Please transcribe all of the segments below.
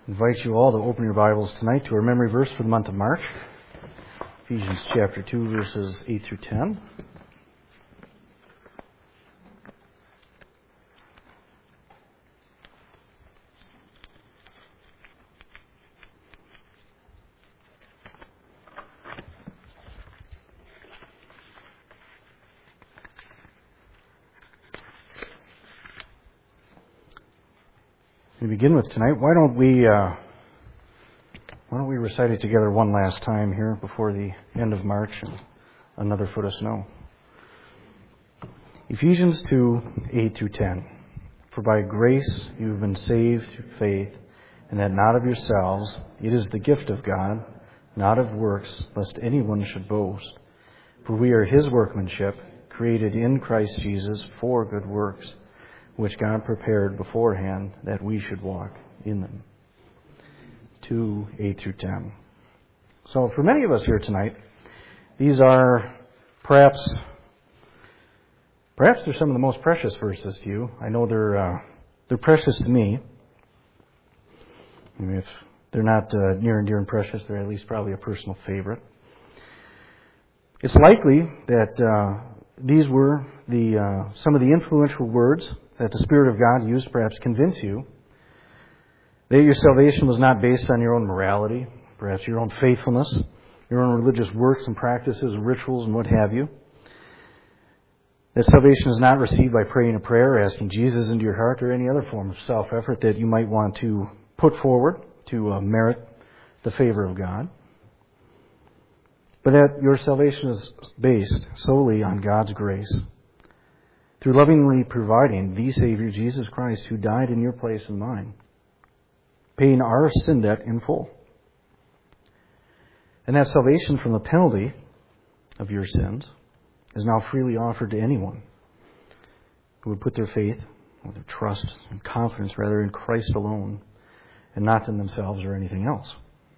invite you all to open your Bibles tonight to our memory verse for the month of March, Ephesians chapter 2, verses 8 through 10. To begin with tonight, why don't we recite it together one last time here before the end of March and another foot of snow. Ephesians 2, 8 through 10. For by grace you have been saved through faith, and that not of yourselves, it is the gift of God, not of works, lest anyone should boast. For we are his workmanship, created in Christ Jesus for good works, which God prepared beforehand that we should walk in them. 2, 8 through 10. So for many of us here tonight, these are perhaps they're some of the most precious verses to you. I know they're precious to me. I mean, if they're not near and dear and precious, they're at least probably a personal favorite. It's likely that these were some of the influential words that the Spirit of God used to perhaps convince you that your salvation was not based on your own morality, perhaps your own faithfulness, your own religious works and practices, rituals and what have you. That salvation is not received by praying a prayer, asking Jesus into your heart, or any other form of self-effort that you might want to put forward to merit the favor of God. But that your salvation is based solely on God's grace, through lovingly providing the Savior, Jesus Christ, who died in your place and mine, paying our sin debt in full. And that salvation from the penalty of your sins is now freely offered to anyone who would put their faith, or their trust and confidence, rather, in Christ alone, and not in themselves or anything else.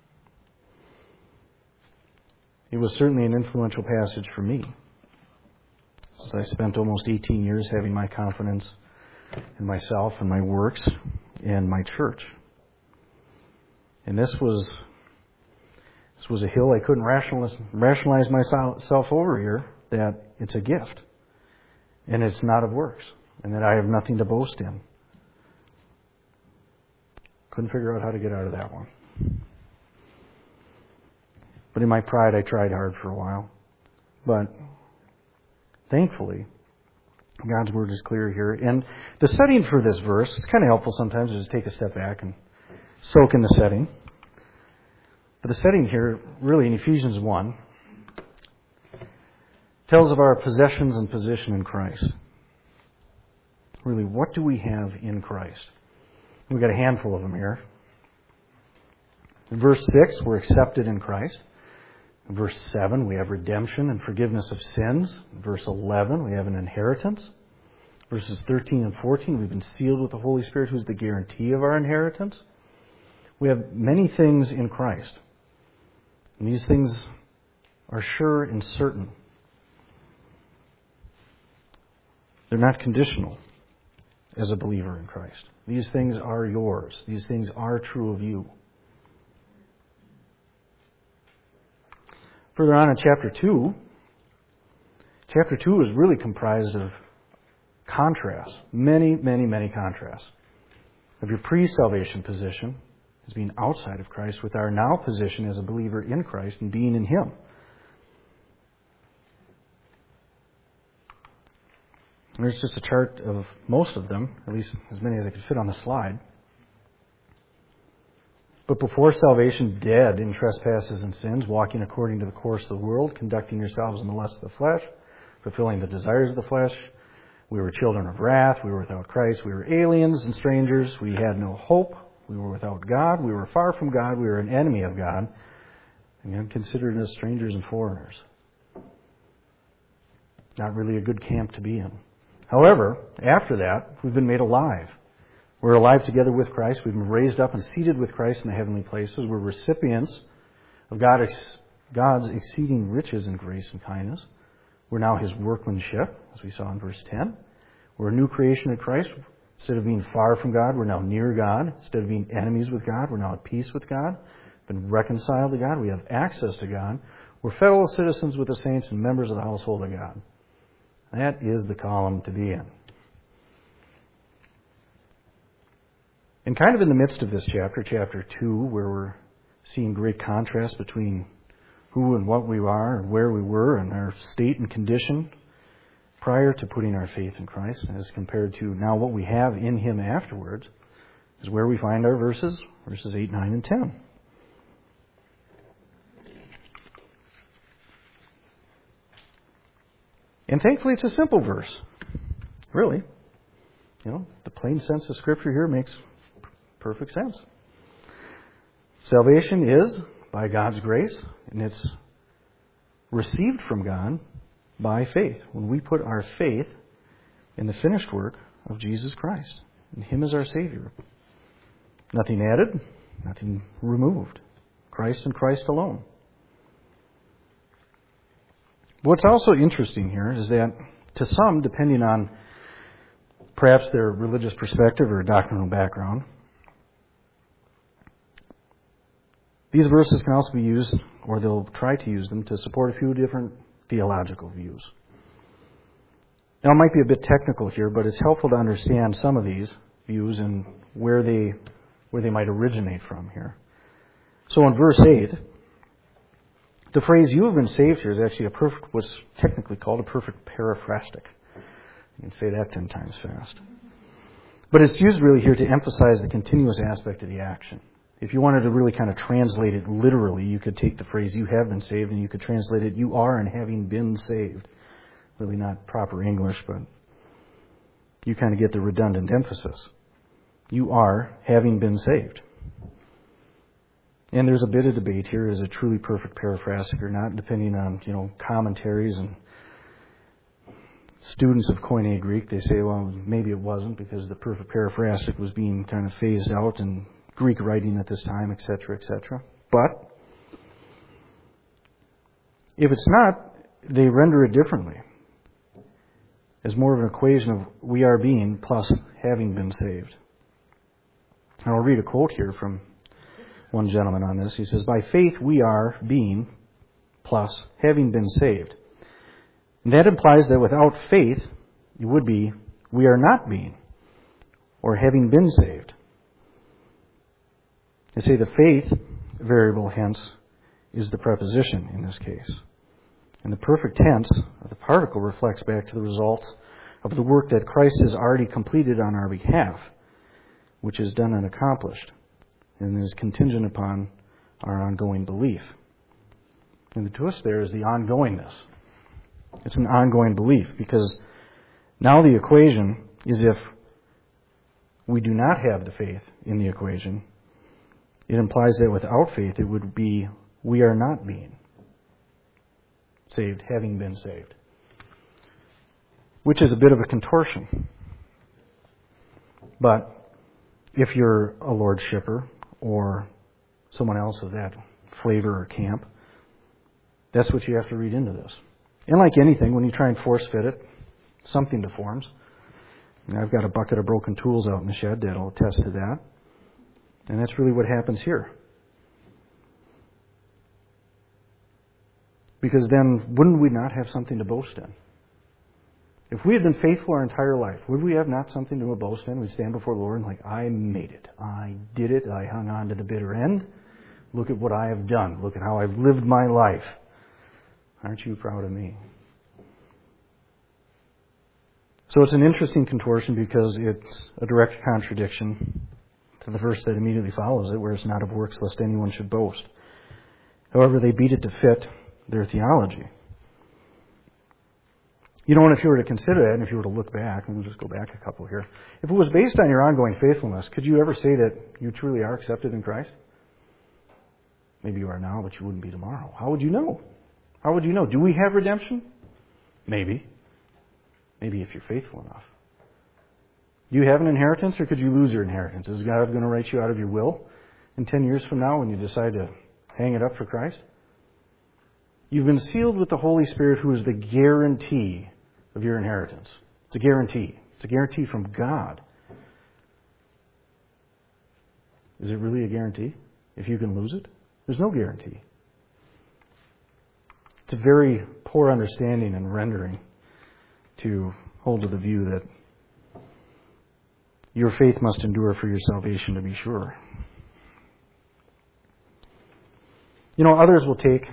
It was certainly an influential passage for me, since I spent almost 18 years having my confidence in myself and my works and my church. And this was a hill I couldn't rationalize myself over here, that it's a gift and it's not of works, and that I have nothing to boast in. Couldn't figure out how to get out of that one. But in my pride, I tried hard for a while. But thankfully, God's Word is clear here. And the setting for this verse, it's kind of helpful sometimes to just take a step back and soak in the setting. But the setting here, really in Ephesians 1, tells of our possessions and position in Christ. Really, what do we have in Christ? We've got a handful of them here. In verse 6, we're accepted in Christ. In verse 7, we have redemption and forgiveness of sins. In verse 11, we have an inheritance. Verses 13 and 14, we've been sealed with the Holy Spirit, who's the guarantee of our inheritance. We have many things in Christ. And these things are sure and certain. They're not conditional as a believer in Christ. These things are yours. These things are true of you. Further on in chapter 2 is really comprised of contrasts. Many, many, many contrasts. Of your pre-salvation position as being outside of Christ, with our now position as a believer in Christ and being in Him. There's just a chart of most of them, at least as many as I could fit on the slide. But before salvation, dead in trespasses and sins, walking according to the course of the world, conducting yourselves in the lust of the flesh, fulfilling the desires of the flesh. We were children of wrath. We were without Christ. We were aliens and strangers. We had no hope. We were without God. We were far from God. We were an enemy of God, and considered as strangers and foreigners. Not really a good camp to be in. However, after that, we've been made alive. We're alive together with Christ. We've been raised up and seated with Christ in the heavenly places. We're recipients of God's exceeding riches in grace and kindness. We're now His workmanship, as we saw in verse 10. We're a new creation in Christ. Instead of being far from God, we're now near God. Instead of being enemies with God, we're now at peace with God. Been reconciled to God. We have access to God. We're fellow citizens with the saints and members of the household of God. That is the column to be in. And kind of in the midst of this chapter, chapter 2, where we're seeing great contrast between who and what we are and where we were and our state and condition prior to putting our faith in Christ as compared to now what we have in Him afterwards, is where we find our verses 8, 9, and 10. And thankfully it's a simple verse. Really. The plain sense of Scripture here makes perfect sense. Salvation is by God's grace, and it's received from God by faith. When we put our faith in the finished work of Jesus Christ, and Him as our Savior. Nothing added, nothing removed. Christ and Christ alone. What's also interesting here is that to some, depending on perhaps their religious perspective or doctrinal background, these verses can also be used, or they'll try to use them, to support a few different theological views. Now, it might be a bit technical here, but it's helpful to understand some of these views and where they might originate from here. So in verse 8, the phrase, "you have been saved" here is actually what's technically called a perfect paraphrastic. You can say that 10 times fast. But it's used really here to emphasize the continuous aspect of the action. If you wanted to really kind of translate it literally, you could take the phrase, "you have been saved," and you could translate it, "you are and having been saved." Really not proper English, but you kind of get the redundant emphasis. You are having been saved. And there's a bit of debate here, is it truly perfect paraphrastic or not, depending on, commentaries and students of Koine Greek. They say, well, maybe it wasn't because the perfect paraphrastic was being kind of phased out in Greek writing at this time, etc., etc. But if it's not, they render it differently, as more of an equation of we are being plus having been saved. And I'll read a quote here from one gentleman on this. He says, "By faith we are being plus having been saved." And that implies that without faith, it would be we are not being or having been saved. They say the faith variable, hence, is the preposition in this case. And the perfect tense of the particle reflects back to the result of the work that Christ has already completed on our behalf, which is done and accomplished, and is contingent upon our ongoing belief. And the twist there is the ongoingness. It's an ongoing belief, because now the equation is if we do not have the faith in the equation, it implies that without faith it would be we are not being saved, having been saved. Which is a bit of a contortion. But if you're a Lord Shipper or someone else of that flavor or camp, that's what you have to read into this. And like anything, when you try and force fit it, something deforms. And I've got a bucket of broken tools out in the shed that'll attest to that. And that's really what happens here. Because then, wouldn't we not have something to boast in? If we had been faithful our entire life, would we have not something to boast in? We'd stand before the Lord and like, I made it. I did it. I hung on to the bitter end. Look at what I have done. Look at how I've lived my life. Aren't you proud of me? So it's an interesting contortion because it's a direct contradiction to the verse that immediately follows it, where it's not of works lest anyone should boast. However, they beat it to fit their theology. And if you were to consider that, and if you were to look back, and we'll just go back a couple here. If it was based on your ongoing faithfulness, could you ever say that you truly are accepted in Christ? Maybe you are now, but you wouldn't be tomorrow. How would you know? How would you know? Do we have redemption? Maybe. Maybe if you're faithful enough. Do you have an inheritance, or could you lose your inheritance? Is God going to write you out of your will in 10 years from now when you decide to hang it up for Christ? You've been sealed with the Holy Spirit, who is the guarantee of your inheritance. It's a guarantee. It's a guarantee from God. Is it really a guarantee? If you can lose it? There's no guarantee. It's a very poor understanding and rendering to hold to the view that your faith must endure for your salvation to be sure. Others will take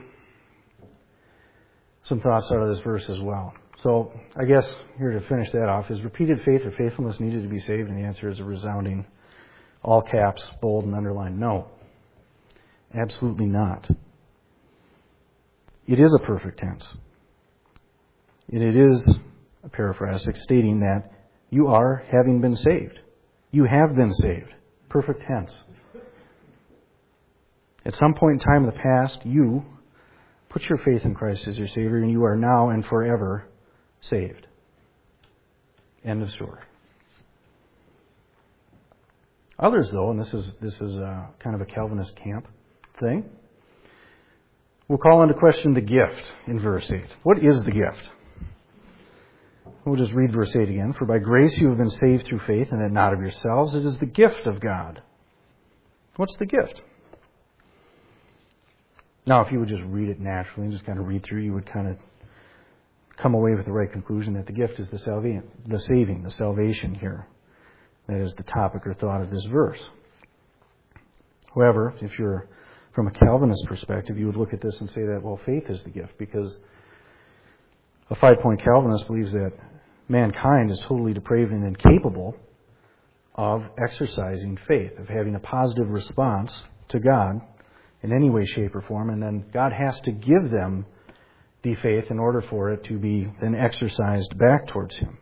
some thoughts out of this verse as well. So I guess here to finish that off, is repeated faith or faithfulness needed to be saved? And the answer is a resounding, all caps, bold and underlined, no. Absolutely not. It is a perfect tense. And it is a paraphrastic stating that you are having been saved. You have been saved. Perfect tense. At some point in time in the past, you put your faith in Christ as your Savior, and you are now and forever saved. End of story. Others, though, and this is kind of a Calvinist camp thing, will call into question the gift in verse 8. What is the gift? We'll just read verse 8 again. For by grace you have been saved through faith, and that not of yourselves. It is the gift of God. What's the gift? Now, if you would just read it naturally and just kind of read through, you would kind of come away with the right conclusion that the gift is the saving, the salvation here. That is the topic or thought of this verse. However, if you're from a Calvinist perspective, you would look at this and say that, well, faith is the gift, because a 5-point Calvinist believes that mankind is totally depraved and incapable of exercising faith, of having a positive response to God in any way, shape, or form, and then God has to give them the faith in order for it to be then exercised back towards Him.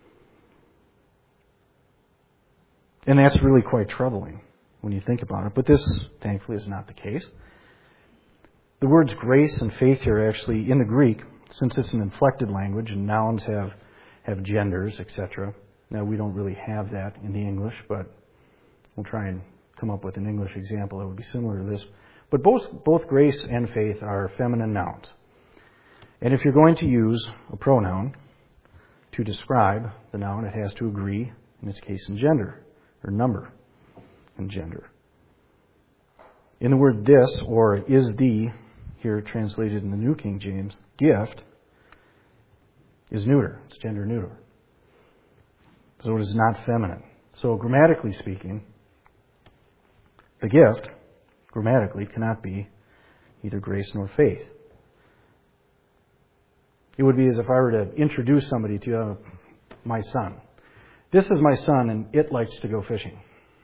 And that's really quite troubling when you think about it. But this, thankfully, is not the case. The words grace and faith here are actually, in the Greek, since it's an inflected language and nouns have genders, etc. Now, we don't really have that in the English, but we'll try and come up with an English example that would be similar to this. But both grace and faith are feminine nouns. And if you're going to use a pronoun to describe the noun, it has to agree, in this case, in gender, or number, and gender. In the word this, or is the, here translated in the New King James, gift, is neuter. It's gender neuter. So it is not feminine. So grammatically speaking, the gift, grammatically, cannot be either grace nor faith. It would be as if I were to introduce somebody to my son. This is my son, and it likes to go fishing.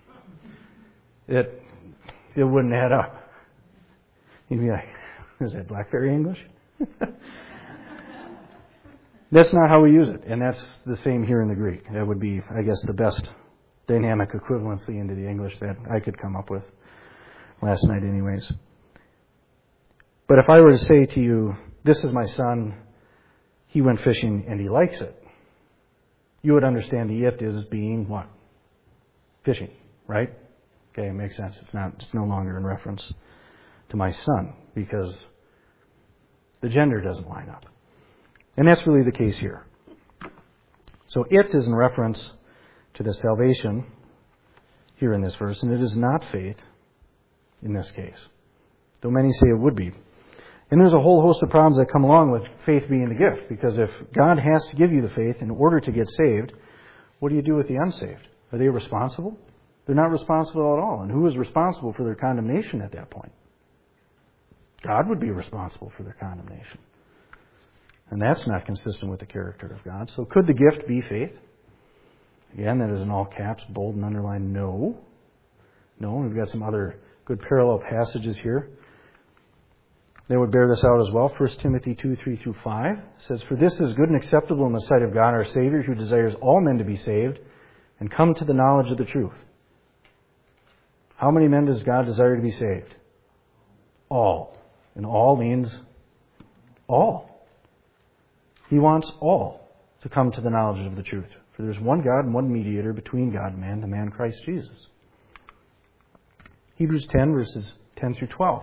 It wouldn't add up. You'd be like, is that Blackberry English? That's not how we use it, and that's the same here in the Greek. That would be, I guess, the best dynamic equivalency into the English that I could come up with last night anyways. But if I were to say to you, this is my son, he went fishing and he likes it, you would understand the it is being what? Fishing, right? Okay, it makes sense. It's no longer in reference to my son, because the gender doesn't line up. And that's really the case here. So it is in reference to the salvation here in this verse, and it is not faith in this case, though many say it would be. And there's a whole host of problems that come along with faith being the gift, because if God has to give you the faith in order to get saved, what do you do with the unsaved? Are they responsible? They're not responsible at all. And who is responsible for their condemnation at that point? God would be responsible for their condemnation. And that's not consistent with the character of God. So could the gift be faith? Again, that is in all caps, bold and underlined, no. No, we've got some other good parallel passages here that would bear this out as well. 1 Timothy 2:3-5 says, For this is good and acceptable in the sight of God our Savior, who desires all men to be saved and come to the knowledge of the truth. How many men does God desire to be saved? All. And all means all. He wants all to come to the knowledge of the truth. For there's one God and one mediator between God and man, the man Christ Jesus. Hebrews 10, verses 10-12.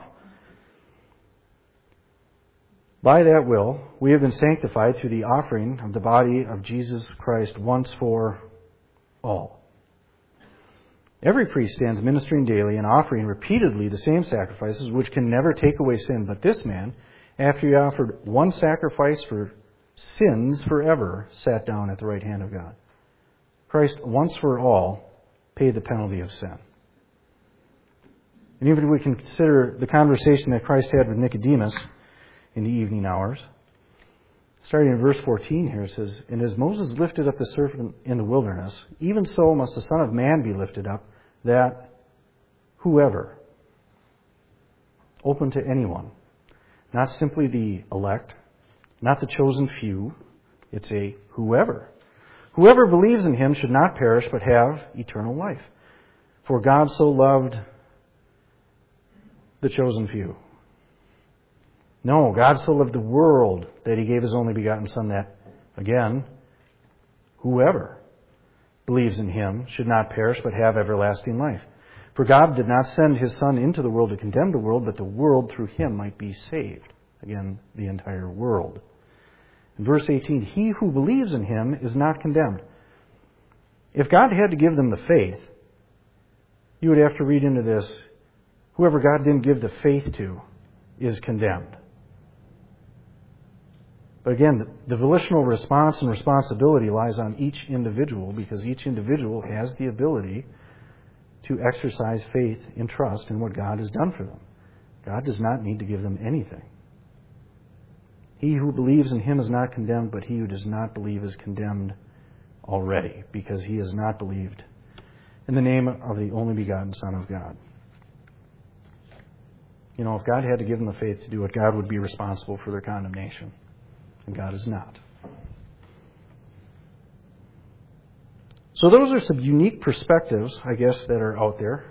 By that will, we have been sanctified through the offering of the body of Jesus Christ once for all. Every priest stands ministering daily and offering repeatedly the same sacrifices, which can never take away sin. But this man, after he offered one sacrifice for sins forever, sat down at the right hand of God. Christ, once for all, paid the penalty of sin. And even if we consider the conversation that Christ had with Nicodemus in the evening hours, starting in verse 14 here, it says, "And as Moses lifted up the serpent in the wilderness, even so must the Son of Man be lifted up, that whoever," open to anyone, not simply the elect, not the chosen few, it's a whoever. "Whoever believes in him should not perish, but have eternal life. For God so loved the chosen few." No, God so loved the world that he gave his only begotten Son, that, again, whoever believes in him should not perish but have everlasting life. For God did not send his Son into the world to condemn the world, but the world through him might be saved. Again, the entire world. In verse 18, "He who believes in him is not condemned." If God had to give them the faith, you would have to read into this, whoever God didn't give the faith to is condemned. But again, the volitional response and responsibility lies on each individual, because each individual has the ability to exercise faith and trust in what God has done for them. God does not need to give them anything. "He who believes in him is not condemned, but he who does not believe is condemned already, because he has not believed in the name of the only begotten Son of God." You know, if God had to give them the faith to do it, God would be responsible for their condemnation. And God is not. So those are some unique perspectives, I guess, that are out there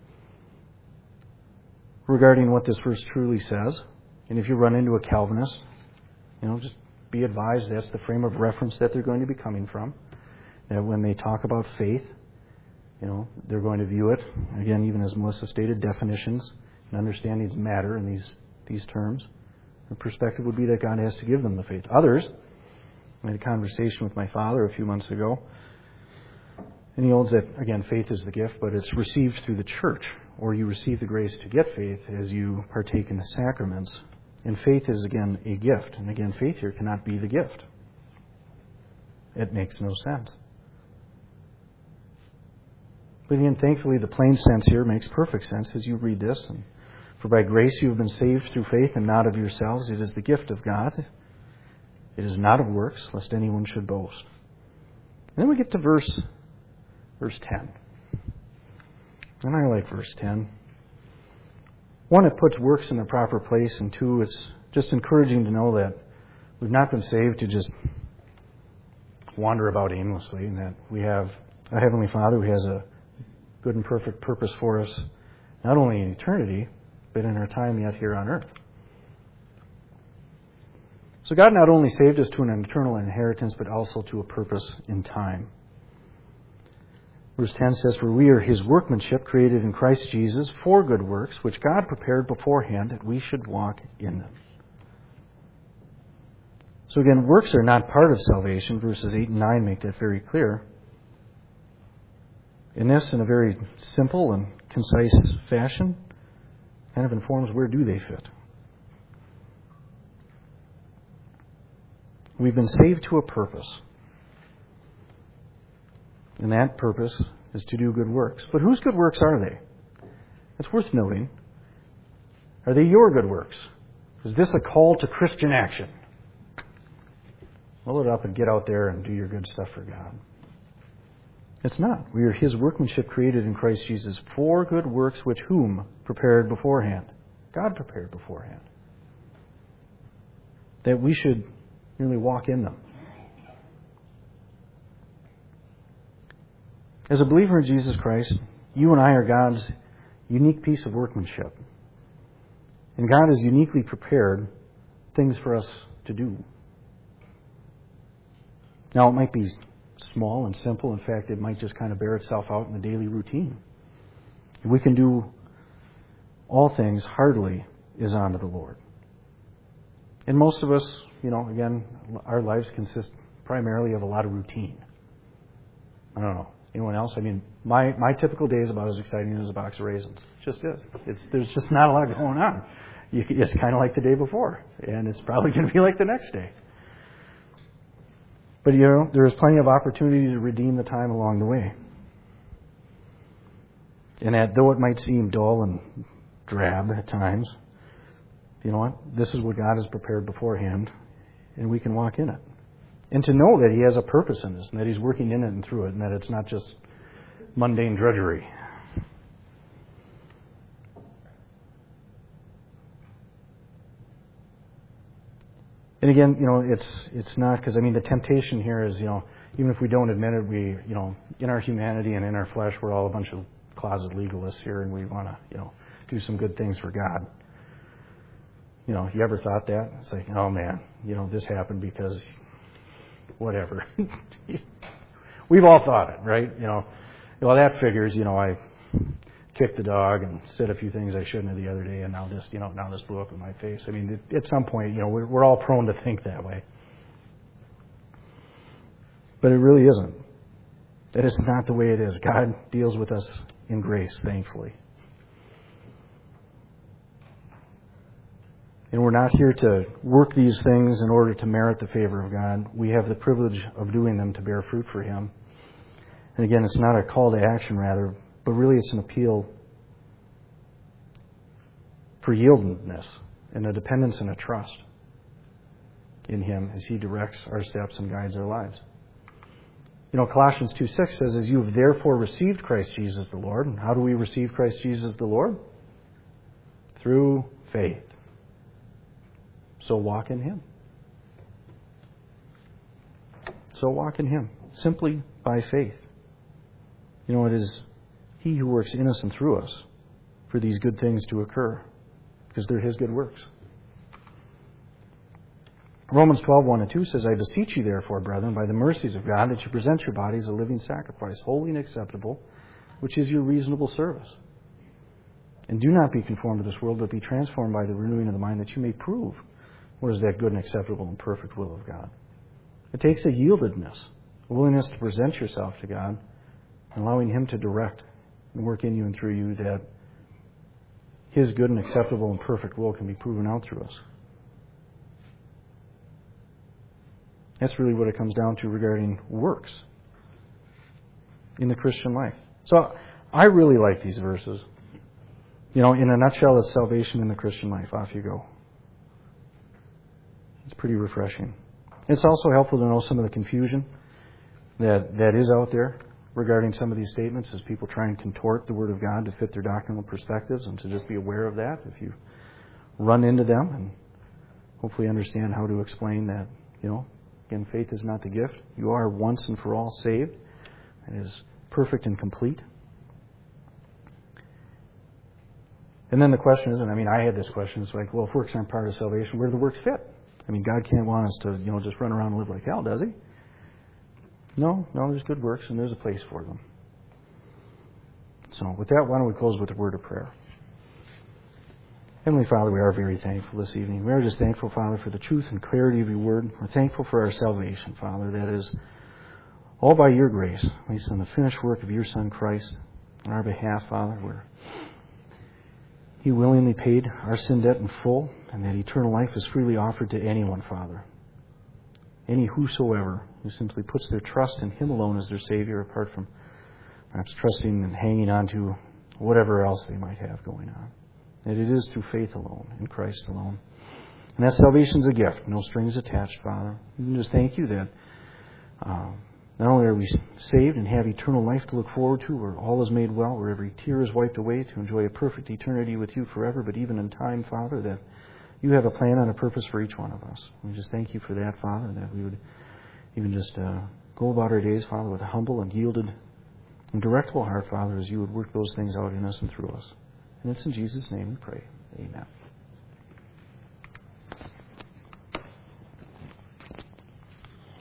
regarding what this verse truly says. And if you run into a Calvinist, just be advised that's the frame of reference that they're going to be coming from. That when they talk about faith, they're going to view it, again, even as Melissa stated, definitions and understandings matter in these terms. The perspective would be that God has to give them the faith. Others, I had a conversation with my father a few months ago, and he holds that, again, faith is the gift, but it's received through the church, or you receive the grace to get faith as you partake in the sacraments. And faith is, again, a gift. And again, faith here cannot be the gift. It makes no sense. But again, thankfully, the plain sense here makes perfect sense as you read this. And "For by grace you have been saved through faith, and not of yourselves. It is the gift of God. It is not of works, lest anyone should boast." And then we get to verse 10. And I like verse 10. One, it puts works in the proper place, and two, it's just encouraging to know that we've not been saved to just wander about aimlessly, and that we have a Heavenly Father who has a good and perfect purpose for us, not only in eternity, but in our time yet here on earth. So God not only saved us to an eternal inheritance, but also to a purpose in time. Verse 10 says, "For we are his workmanship, created in Christ Jesus for good works, which God prepared beforehand that we should walk in them." So again, works are not part of salvation. Verses 8 and 9 make that very clear. In this, in a very simple and concise fashion, kind of informs where do they fit. We've been saved to a purpose. And that purpose is to do good works. But whose good works are they? It's worth noting. Are they your good works? Is this a call to Christian action? Roll it up and get out there and do your good stuff for God. It's not. We are his workmanship, created in Christ Jesus for good works, which whom prepared beforehand? God prepared beforehand. That we should merely walk in them. As a believer in Jesus Christ, you and I are God's unique piece of workmanship. And God has uniquely prepared things for us to do. Now, it might be small and simple. In fact, it might just kind of bear itself out in the daily routine. We can do all things heartily is unto the Lord. And most of us, again, our lives consist primarily of a lot of routine. I don't know, Anyone else? I mean, my typical day is about as exciting as a box of raisins. It just is. There's just not a lot going on. It's kind of like the day before, and it's probably going to be like the next day. But, there is plenty of opportunity to redeem the time along the way. And that, though it might seem dull and drab at times, you know what? This is what God has prepared beforehand, and we can walk in it. And to know that He has a purpose in this, and that He's working in it and through it, and that it's not just mundane drudgery. And again, it's not, because the temptation here is, even if we don't admit it, we, in our humanity and in our flesh, we're all a bunch of closet legalists here, and we want to, do some good things for God. You ever thought that? It's like, oh man, this happened because whatever. We've all thought it, right? Well, that figures, I kicked the dog and said a few things I shouldn't have the other day, and now this, now this blew up in my face. At some point, we're all prone to think that way. But it really isn't. That is not the way it is. God deals with us in grace, thankfully. And we're not here to work these things in order to merit the favor of God. We have the privilege of doing them to bear fruit for Him. And again, it's not a call to action, rather, but really it's an appeal for yieldedness and a dependence and a trust in Him as He directs our steps and guides our lives. Colossians 2:6 says, as you have therefore received Christ Jesus the Lord. And how do we receive Christ Jesus the Lord? Through faith. So walk in Him. So walk in Him. Simply by faith. It is He who works in us and through us for these good things to occur, because they're His good works. Romans 12:1-2 says, I beseech you therefore, brethren, by the mercies of God, that you present your bodies a living sacrifice, holy and acceptable, which is your reasonable service. And do not be conformed to this world, but be transformed by the renewing of the mind, that you may prove what is that good and acceptable and perfect will of God. It takes a yieldedness, a willingness to present yourself to God, and allowing Him to direct and work in you and through you, that His good and acceptable and perfect will can be proven out through us. That's really what it comes down to regarding works in the Christian life. So I really like these verses. In a nutshell, it's salvation in the Christian life. Off you go. It's pretty refreshing. It's also helpful to know some of the confusion that is out there regarding some of these statements as people try and contort the Word of God to fit their doctrinal perspectives, and to just be aware of that if you run into them, and hopefully understand how to explain that, again, faith is not the gift. You are once and for all saved. It is perfect and complete. And then the question is, I had this question, it's like, well, if works aren't part of salvation, where do the works fit? God can't want us to, just run around and live like hell, does He? No, there's good works and there's a place for them. So with that, why don't we close with a word of prayer? Heavenly Father, we are very thankful this evening. We are just thankful, Father, for the truth and clarity of your word. We're thankful for our salvation, Father, that is all by your grace, based on the finished work of your Son, Christ, on our behalf, Father, where He willingly paid our sin debt in full, and that eternal life is freely offered to anyone, Father. Any whosoever who simply puts their trust in Him alone as their Savior, apart from perhaps trusting and hanging on to whatever else they might have going on. That it is through faith alone, in Christ alone. And that salvation's a gift, no strings attached, Father. We just thank you that not only are we saved and have eternal life to look forward to, where all is made well, where every tear is wiped away, to enjoy a perfect eternity with you forever, but even in time, Father, that you have a plan and a purpose for each one of us. We just thank you for that, Father, that we would even just go about our days, Father, with a humble and yielded and directable heart, Father, as you would work those things out in us and through us. And it's in Jesus' name we pray. Amen.